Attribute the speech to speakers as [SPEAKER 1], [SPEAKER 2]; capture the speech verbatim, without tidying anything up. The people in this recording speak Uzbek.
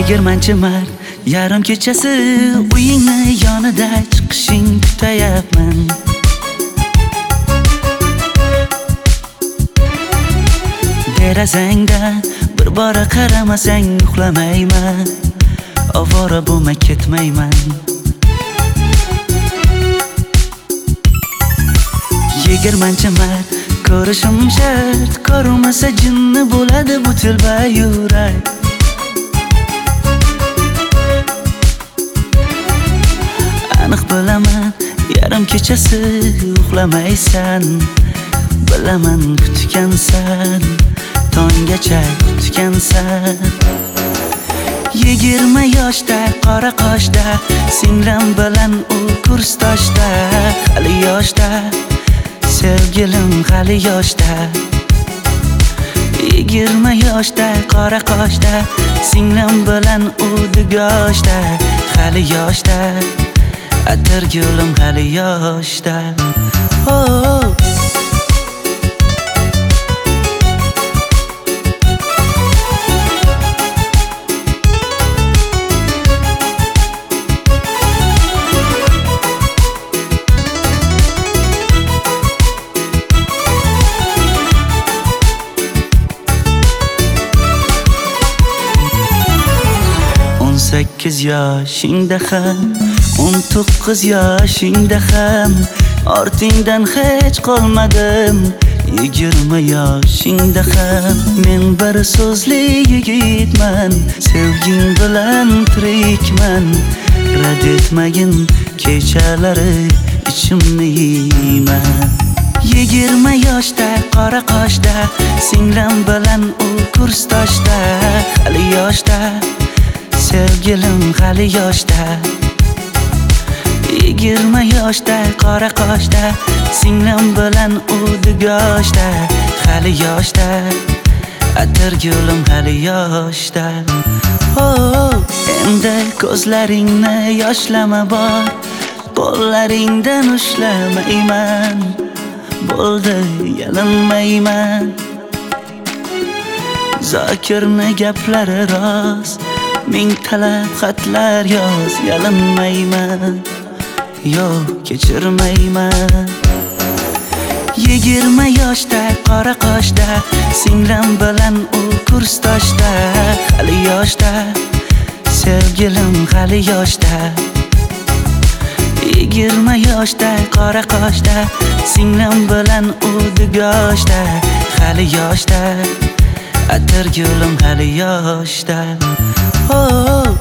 [SPEAKER 1] Yigirmanchi mart yarim kechasi uyingni yonida chiqishing kutayapman. Derazangda bir bora qaramasang uxlamayman, ovora bo'lma ketmayman. Yigirmanchi mart ko'rishim shart, ko'rmasa jinni bo'ladi bu tilba yurak. Aniq bilaman, yarim kechasi uxlamaysan, bilaman kutgansan, tonggacha kutgansan. Yigirma yoshda, qora qoshda, singlim bilan u kursdoshda, hali yoshda, sevgilim hali yoshda. Yigirma yoshda, qora qoshda, singlim bilan u dugoshda, hali yoshda, atirgulim hali yoshda. Oh o'n sakkiz yoshingda ham, o'n to'qqiz yoshingda ham ortingdan hech qolmadim. Yigirma yoshingda ham men bir so'zli yigitman, sevging bilan tirikman. Rad etmagin kechalari ichimni yeyman. Yigirma yoshda, qora qoshda, singlim bilan u kursdoshda, hali yoshda, sevgilim hali yoshda. Yigirma yoshda, qora qoshda, singlim bilan u dugoshda, hali yoshda, atirgulim hali yoshda. Oh, endi ko'zlaringni yoshlama bor, qo'llaringdan ushlamayman. Bo'ldi, yalinmayman. Zokirni gaplari rost, ming talab xatlar yoz, yalinmayman. Yo'q, kechirmayman. Yigirma yoshda, qora qoshda, singlim bilan u kursdoshda, hali yoshda, sevgilim hali yoshda. Yigirma yoshda, qora qoshda, singlim bilan u dugoshda, hali yoshda, atirgulim hali yoshda. Oh